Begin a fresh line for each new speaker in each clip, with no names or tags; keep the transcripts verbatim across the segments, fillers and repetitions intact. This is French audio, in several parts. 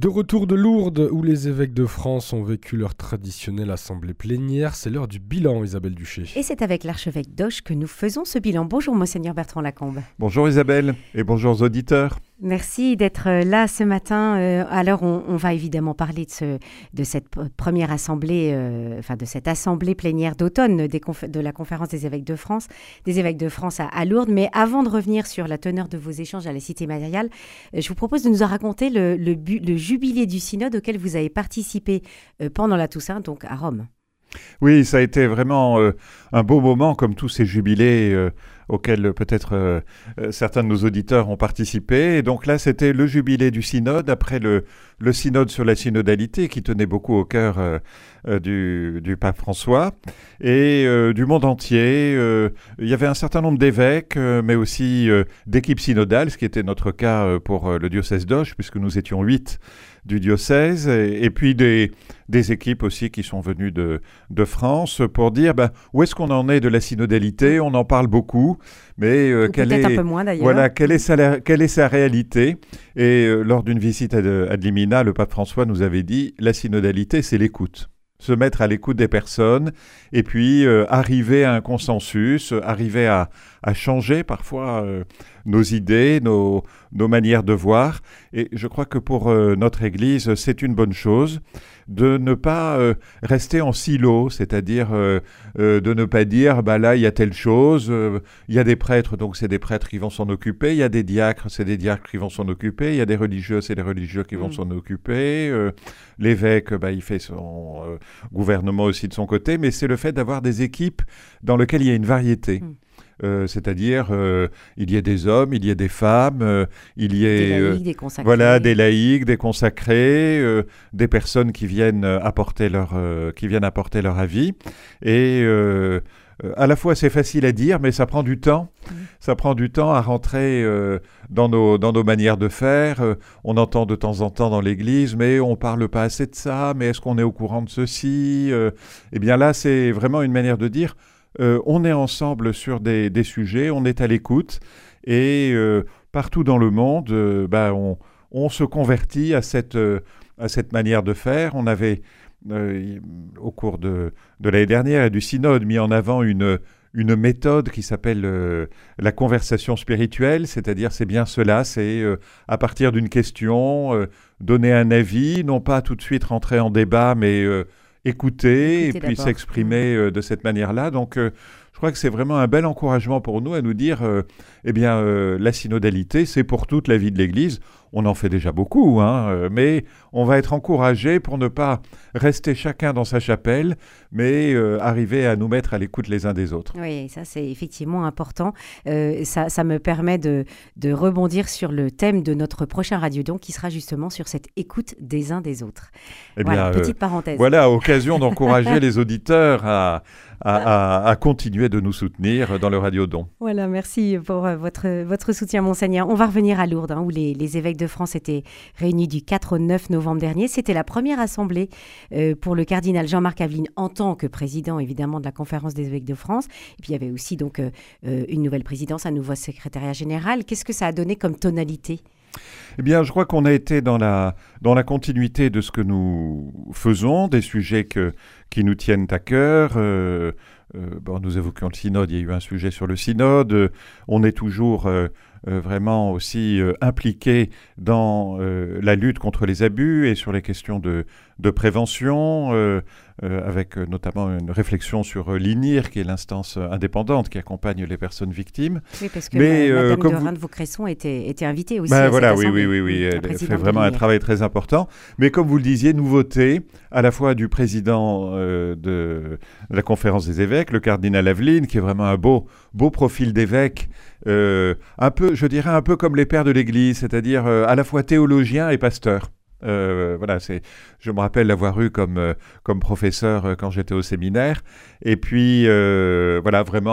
De retour de Lourdes, où les évêques de France ont vécu leur traditionnelle assemblée plénière, c'est l'heure du bilan, Isabelle Duché.
Et c'est avec l'archevêque d'Auch que nous faisons ce bilan. Bonjour, Monseigneur Bertrand Lacombe.
Bonjour Isabelle, et bonjour aux auditeurs.
Merci d'être là ce matin. Euh, alors, on, on va évidemment parler de, ce, de cette première assemblée, euh, enfin de cette assemblée plénière d'automne des conf- de la conférence des évêques de France, des évêques de France à, à Lourdes. Mais avant de revenir sur la teneur de vos échanges à la Cité Mariale, euh, je vous propose de nous en raconter le, le, bu- le jubilé du synode auquel vous avez participé euh, pendant la Toussaint, donc à Rome.
Oui, ça a été vraiment euh, un beau moment, comme tous ces jubilés euh, auxquels peut-être euh, euh, certains de nos auditeurs ont participé. Et donc là, c'était le jubilé du synode, après le, le synode sur la synodalité, qui tenait beaucoup au cœur euh, euh, du, du pape François, et euh, du monde entier. Euh, il y avait un certain nombre d'évêques, euh, mais aussi euh, d'équipes synodales, ce qui était notre cas euh, pour euh, le diocèse d'Auch, puisque nous étions huit du diocèse, et, et puis des, des équipes aussi qui sont venues de, de France pour dire ben, où est-ce qu'on en est de la synodalité. On en parle beaucoup, mais euh, quelle
peut-être
est,
un peu moins d'ailleurs.
Voilà, quelle est sa, quelle est sa réalité. Et euh, lors d'une visite à Ad Limina, le pape François nous avait dit la synodalité, c'est l'écoute. Se mettre à l'écoute des personnes et puis euh, arriver à un consensus, arriver à, à changer parfois euh, nos idées, nos, nos manières de voir. Et je crois que pour euh, notre Église, c'est une bonne chose de ne pas euh, rester en silo, c'est-à-dire euh, euh, de ne pas dire bah là il y a telle chose, euh, il y a des prêtres, donc c'est des prêtres qui vont s'en occuper, il y a des diacres, c'est des diacres qui vont s'en occuper, il y a des religieux, c'est des religieux qui vont mmh. s'en occuper, euh, l'évêque bah, il fait son euh, gouvernement aussi de son côté, mais c'est le fait d'avoir des équipes dans lesquelles il y a une variété. Mmh. Euh, c'est-à-dire euh, il y a des hommes, il y a des femmes, euh, il y a
des laïcs, des consacrés,
voilà, des laïcs, des consacrés, euh, des personnes qui viennent apporter leur, euh, qui viennent apporter leur avis. Et euh, à la fois c'est facile à dire, mais ça prend du temps. Mmh. Ça prend du temps à rentrer euh, dans nos dans nos manières de faire. Euh, on entend de temps en temps dans l'Église, mais on parle pas assez de ça. Mais est-ce qu'on est au courant de ceci? euh, Eh bien là, c'est vraiment une manière de dire. Euh, on est ensemble sur des, des sujets, on est à l'écoute et euh, partout dans le monde, euh, bah, on, on se convertit à cette, euh, à cette manière de faire. On avait, euh, au cours de, de l'année dernière et du synode, mis en avant une, une méthode qui s'appelle euh, la conversation spirituelle, c'est-à-dire c'est bien cela, c'est euh, à partir d'une question, euh, donner un avis, non pas tout de suite rentrer en débat, mais euh, écouter, Écoutez et puis d'abord. s'exprimer euh, de cette manière-là. Donc, euh, je crois que c'est vraiment un bel encouragement pour nous à nous dire, euh, eh bien, euh, la synodalité, c'est pour toute la vie de l'Église. On en fait déjà beaucoup, hein, euh, mais on va être encouragé pour ne pas rester chacun dans sa chapelle, mais euh, arriver à nous mettre à l'écoute les uns des autres.
Oui, ça c'est effectivement important. Euh, ça, ça me permet de, de rebondir sur le thème de notre prochain Radiodon qui sera justement sur cette écoute des uns des autres.
Eh
voilà,
bien,
petite
euh,
parenthèse.
Voilà, occasion d'encourager les auditeurs à, à, à, à continuer de nous soutenir dans le Radiodon.
Voilà, merci pour euh, votre, votre soutien, Monseigneur. On va revenir à Lourdes, hein, où les, les évêques de France étaient réunis du quatre au neuf novembre dernier. C'était la première assemblée euh, pour le cardinal Jean-Marc Aveline en tant que président, évidemment, de la conférence des évêques de France. Et puis, il y avait aussi donc euh, une nouvelle présidence, un nouveau secrétariat général. Qu'est-ce que ça a donné comme tonalité ?
Eh bien, je crois qu'on a été dans la, dans la continuité de ce que nous faisons, des sujets que, qui nous tiennent à cœur. Euh, euh, bon, nous évoquions le synode, il y a eu un sujet sur le synode. Euh, on est toujours euh, euh, vraiment aussi euh, impliqué dans euh, la lutte contre les abus et sur les questions de, de prévention, euh, euh, avec euh, notamment une réflexion sur euh, l'I N I R, qui est l'instance euh, indépendante qui accompagne les personnes victimes.
Oui, parce que
Mais,
euh, Madame
comme
de
vous...
Reims-Vaucresson était, était invitée aussi
ben
à
voilà,
cette
oui,
assemblée.
oui, oui, oui, elle fait vraiment
de
un travail très important. Mais comme vous le disiez, nouveauté, à la fois du président euh, de la conférence des évêques, le cardinal Aveline, qui est vraiment un beau, beau profil d'évêque, euh, un peu, je dirais un peu comme les pères de l'Église, c'est-à-dire euh, à la fois théologien et pasteur. Euh, voilà, c'est, je me rappelle l'avoir eu comme, euh, comme professeur euh, quand j'étais au séminaire. Et puis, euh, voilà, vraiment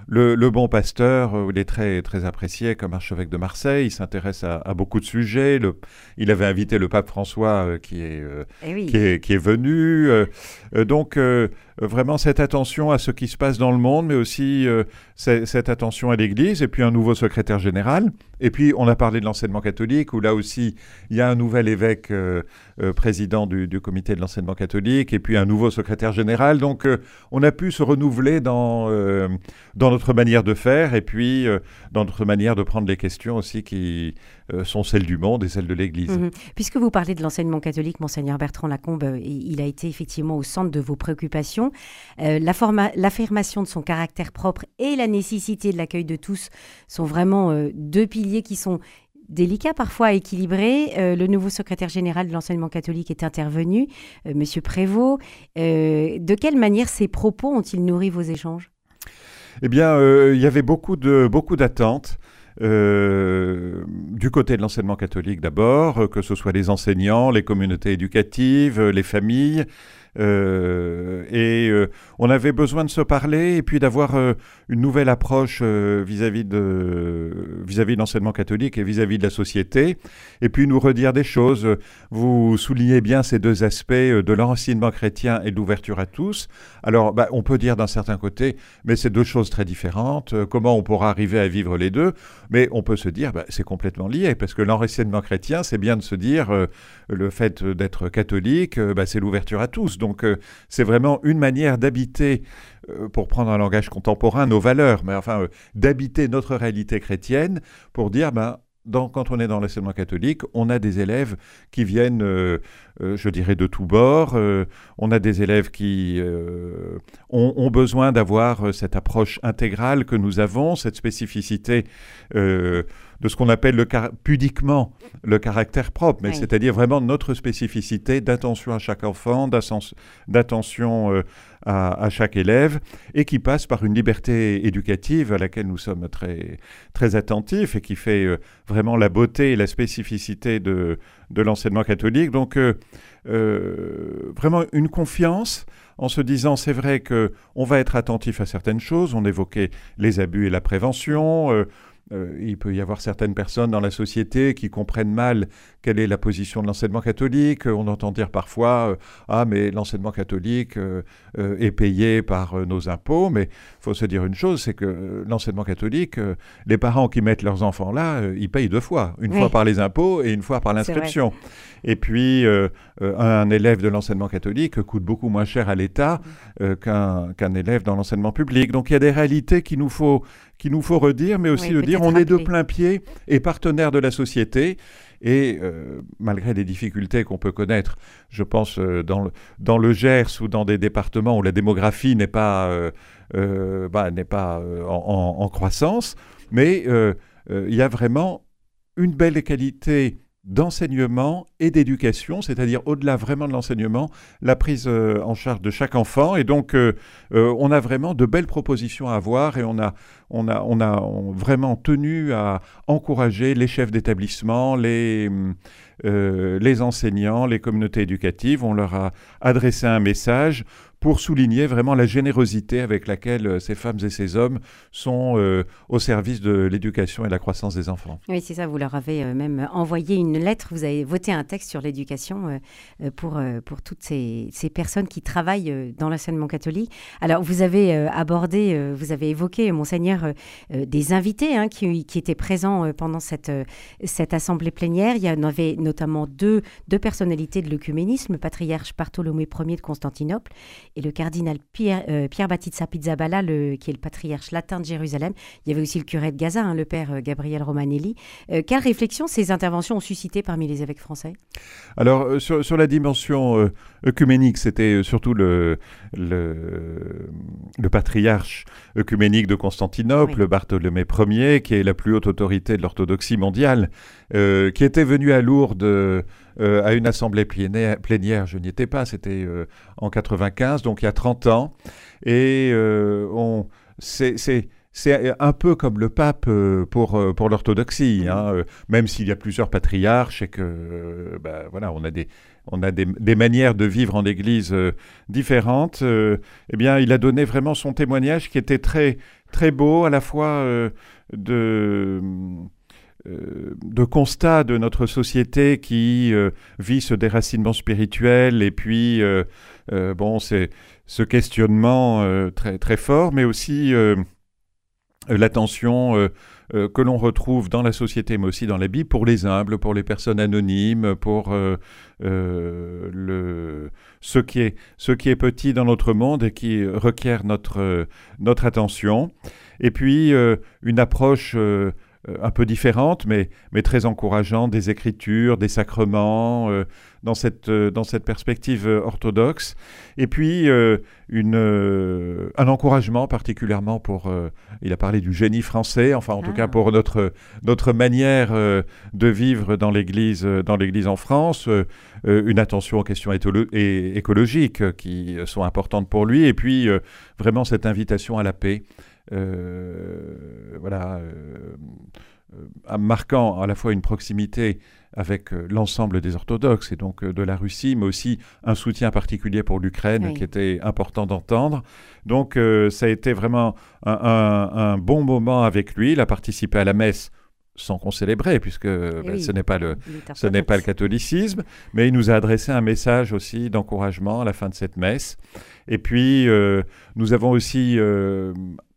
le, le bon pasteur, euh, il est très, très apprécié comme archevêque de Marseille. Il s'intéresse à, à beaucoup de sujets. Le, il avait invité le pape François euh, qui, est, euh,
Eh oui.
qui, est, qui est venu. Euh, euh, donc, euh, vraiment cette attention à ce qui se passe dans le monde, mais aussi euh, c- cette attention à l'Église. Et puis un nouveau secrétaire général. Et puis, on a parlé de l'enseignement catholique, où là aussi, il y a un nouvel évêque euh, euh, président du, du comité de l'enseignement catholique, et puis un nouveau secrétaire général. Donc, euh, on a pu se renouveler dans, euh, dans notre manière de faire, et puis euh, dans notre manière de prendre les questions aussi qui euh, sont celles du monde et celles de l'Église.
Mhm. Puisque vous parlez de l'enseignement catholique, Monseigneur Bertrand Lacombe, euh, il a été effectivement au centre de vos préoccupations. Euh, la forma- l'affirmation de son caractère propre et la nécessité de l'accueil de tous sont vraiment euh, deux piliers qui sont délicats, parfois équilibrés. Euh, le nouveau secrétaire général de l'enseignement catholique est intervenu, euh, Monsieur Prévost. Euh, de quelle manière ces propos ont-ils nourri vos échanges ?
Eh bien, euh, il y avait beaucoup de, beaucoup d'attentes. Euh, du côté de l'enseignement catholique d'abord, euh, que ce soit les enseignants, les communautés éducatives, euh, les familles. Euh, et euh, on avait besoin de se parler et puis d'avoir euh, une nouvelle approche euh, vis-à-vis de, vis-à-vis de l'enseignement catholique et vis-à-vis de la société. Et puis nous redire des choses. Vous soulignez bien ces deux aspects euh, de l'enseignement chrétien et de l'ouverture à tous. Alors, bah, on peut dire d'un certain côté, mais c'est deux choses très différentes. Euh, comment on pourra arriver à vivre les deux ? Mais on peut se dire, bah, c'est complètement lié, parce que l'enseignement chrétien, c'est bien de se dire, euh, le fait d'être catholique, euh, bah, c'est l'ouverture à tous. Donc, euh, c'est vraiment une manière d'habiter, euh, pour prendre un langage contemporain, nos valeurs, mais enfin, euh, d'habiter notre réalité chrétienne pour dire, ben, dans, quand on est dans l'enseignement catholique, on a des élèves qui viennent, euh, euh, je dirais, de tous bords. Euh, on a des élèves qui euh, ont, ont besoin d'avoir cette approche intégrale que nous avons, cette spécificité euh, de ce qu'on appelle le car- pudiquement le caractère propre, mais oui. C'est-à-dire vraiment notre spécificité d'attention à chaque enfant, d'attention euh, à, à chaque élève, et qui passe par une liberté éducative à laquelle nous sommes très, très attentifs et qui fait euh, vraiment la beauté et la spécificité de, de l'enseignement catholique. Donc, euh, euh, vraiment une confiance en se disant, c'est vrai qu'on va être attentif à certaines choses. On évoquait les abus et la prévention. Euh, Euh, il peut y avoir certaines personnes dans la société qui comprennent mal quelle est la position de l'enseignement catholique. On entend dire parfois euh, « Ah, mais l'enseignement catholique euh, euh, est payé par euh, nos impôts ». Mais il faut se dire une chose, c'est que euh, l'enseignement catholique, euh, les parents qui mettent leurs enfants là, euh, ils payent deux fois. Une oui. fois par les impôts et une fois par l'inscription. Et puis, euh, euh, un élève de l'enseignement catholique coûte beaucoup moins cher à l'État euh, qu'un, qu'un élève dans l'enseignement public. Donc, il y a des réalités qu'il nous faut, qu'il nous faut redire, mais aussi oui, de dire on est de plein pied et partenaire de la société. Et euh, malgré les difficultés qu'on peut connaître, je pense euh, dans, le, dans le Gers ou dans des départements où la démographie n'est pas, euh, euh, bah, n'est pas euh, en, en, en croissance, mais il euh, euh, y a vraiment une belle qualité d'enseignement et d'éducation, c'est-à-dire au-delà vraiment de l'enseignement, la prise euh, en charge de chaque enfant. Et donc, euh, euh, on a vraiment de belles propositions à avoir et on a, on a, on a on vraiment tenu à encourager les chefs d'établissement, les, euh, les enseignants, les communautés éducatives. On leur a adressé un message pour souligner vraiment la générosité avec laquelle euh, ces femmes et ces hommes sont euh, au service de l'éducation et de la croissance des enfants.
Oui, c'est ça, vous leur avez euh, même envoyé une lettre, vous avez voté un texte sur l'éducation euh, pour, euh, pour toutes ces, ces personnes qui travaillent euh, dans l'enseignement catholique. Alors, vous avez euh, abordé, euh, vous avez évoqué, Monseigneur, euh, des invités hein, qui, qui étaient présents euh, pendant cette, euh, cette assemblée plénière. Il y en avait notamment deux, deux personnalités de l'œcuménisme, le patriarche Bartholomé Ier de Constantinople et le cardinal Pierre, euh, Pierre Battista Pizzaballa, le, qui est le patriarche latin de Jérusalem. Il y avait aussi le curé de Gaza, hein, le père euh, Gabriel Romanelli. Euh, quelle réflexion ces interventions ont suscité parmi les évêques français ?
Alors, euh, sur, sur la dimension euh, œcuménique, c'était surtout le, le, le patriarche œcuménique de Constantinople, oui. Bartholomé Ier, qui est la plus haute autorité de l'orthodoxie mondiale, euh, qui était venu à Lourdes euh, euh, à une assemblée plénière, plénière je n'y étais pas, c'était euh, en quatre-vingt-quinze, donc il y a trente ans, et euh, on, c'est, c'est, c'est un peu comme le pape euh, pour, euh, pour l'orthodoxie,
Mmh.
hein, euh, même s'il y a plusieurs patriarches et que euh, bah, voilà, on a des, on a des, des manières de vivre en Église euh, différentes. Euh, eh bien, il a donné vraiment son témoignage qui était très, très beau, à la fois euh, de, euh, de constat de notre société qui euh, vit ce déracinement spirituel et puis euh, euh, bon, c'est ce questionnement euh, très, très fort, mais aussi euh, l'attention euh, euh, que l'on retrouve dans la société, mais aussi dans la Bible, pour les humbles, pour les personnes anonymes, pour euh, euh, le, ce, qui est, ce qui est petit dans notre monde et qui requiert notre, euh, notre attention. Et puis, euh, une approche euh, un peu différente, mais, mais très encourageante, des Écritures, des sacrements, euh, dans, cette, euh, dans cette perspective euh, orthodoxe. Et puis, euh, une, euh, un encouragement particulièrement pour... Euh, il a parlé du génie français, enfin en ah. tout cas pour notre, notre manière euh, de vivre dans l'Église, dans l'Église en France, euh, une attention aux questions étholo- et écologiques euh, qui sont importantes pour lui, et puis euh, vraiment cette invitation à la paix. Euh, voilà, euh, euh, marquant à la fois une proximité avec euh, l'ensemble des orthodoxes et donc euh, de la Russie, mais aussi un soutien particulier pour l'Ukraine oui. qui était important d'entendre. Donc euh, ça a été vraiment un, un, un bon moment avec lui. Il a participé à la messe sans qu'on célébrait, puisque ben, oui, ce n'est pas le, ce n'est pas le catholicisme, mais il nous a adressé un message aussi d'encouragement à la fin de cette messe. Et puis euh, nous avons aussi euh,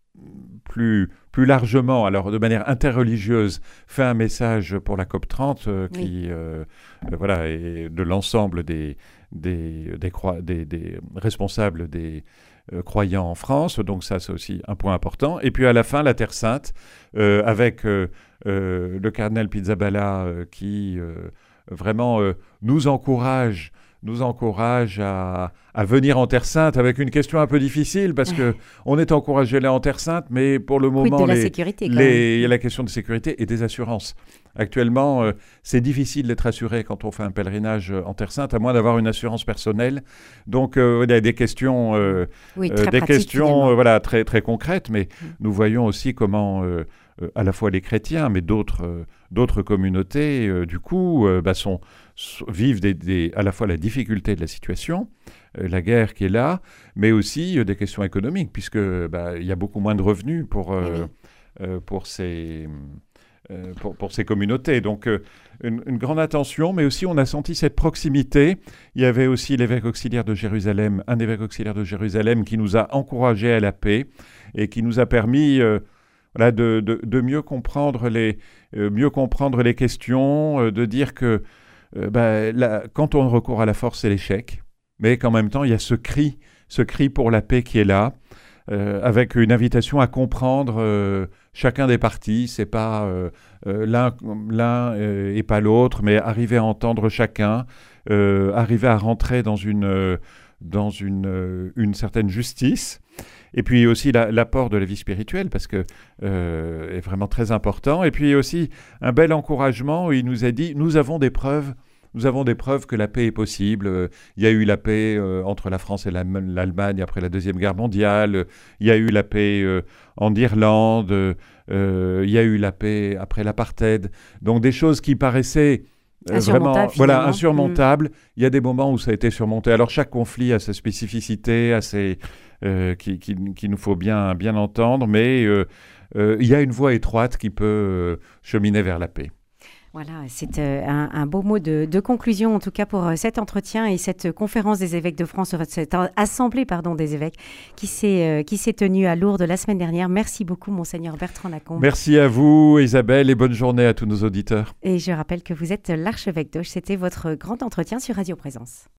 Plus, plus largement, alors de manière interreligieuse, fait un message pour la COP trente euh, oui. qui, euh, euh, voilà, est de l'ensemble des, des, des, croi- des, des responsables des euh, croyants en France. Donc ça, c'est aussi un point important. Et puis à la fin, la Terre Sainte, euh, avec euh, euh, le cardinal Pizzaballa euh, qui euh, vraiment euh, nous encourage nous encourage à, à venir en Terre Sainte avec une question un peu difficile parce que on est encouragé là en Terre Sainte, mais pour le moment,
oui, de la
les,
sécurité,
les, il y a la question de sécurité et des assurances. Actuellement, euh, c'est difficile d'être assuré quand on fait un pèlerinage en Terre Sainte, à moins d'avoir une assurance personnelle. Donc, euh, il y a des questions, euh,
oui,
euh, des questions euh, voilà, très, très concrètes, mais mmh. nous voyons aussi comment... Euh, Euh, à la fois les chrétiens, mais d'autres, euh, d'autres communautés, euh, du coup, euh, bah, sont, sont, vivent des, des, à la fois la difficulté de la situation, euh, la guerre qui est là, mais aussi euh, des questions économiques, puisque bah, il y a beaucoup moins de revenus pour, euh, oui. euh, pour, ces, euh, pour, pour ces communautés. Donc, euh, une, une grande attention, mais aussi on a senti cette proximité. Il y avait aussi l'évêque auxiliaire de Jérusalem, un évêque auxiliaire de Jérusalem qui nous a encouragés à la paix et qui nous a permis... Euh, Voilà, de, de, de mieux comprendre les, euh, mieux comprendre les questions, euh, de dire que euh, bah, la, quand on recourt à la force, c'est l'échec, mais qu'en même temps, il y a ce cri, ce cri pour la paix qui est là, euh, avec une invitation à comprendre euh, chacun des partis. C'est pas euh, euh, l'un, l'un euh, et pas l'autre, mais arriver à entendre chacun, euh, arriver à rentrer dans une, euh, dans une, euh, une certaine justice. Et puis aussi la, l'apport de la vie spirituelle, parce que euh, est vraiment très important. Et puis aussi un bel encouragement où il nous a dit, nous avons des preuves, nous avons des preuves que la paix est possible. Euh, il y a eu la paix euh, entre la France et la, l'Allemagne après la Deuxième Guerre mondiale. Il y a eu la paix euh, en Irlande. Euh, il y a eu la paix après l'apartheid. Donc des choses qui paraissaient... Euh, vraiment, voilà, insurmontable. Mmh. Il y a des moments où ça a été surmonté. Alors chaque conflit a sa spécificité, a ses, euh, qui, qui, qui nous faut bien, bien entendre, mais euh, euh, il y a une voie étroite qui peut euh, cheminer vers la paix.
Voilà, c'est euh, un, un beau mot de, de conclusion, en tout cas pour euh, cet entretien et cette conférence des évêques de France, cette assemblée pardon, des évêques qui s'est, euh, qui s'est tenue à Lourdes la semaine dernière. Merci beaucoup, Monseigneur Bertrand Lacombe.
Merci à vous, Isabelle, et bonne journée à tous nos auditeurs.
Et je rappelle que vous êtes l'archevêque d'Auch. C'était votre grand entretien sur Radio Présence.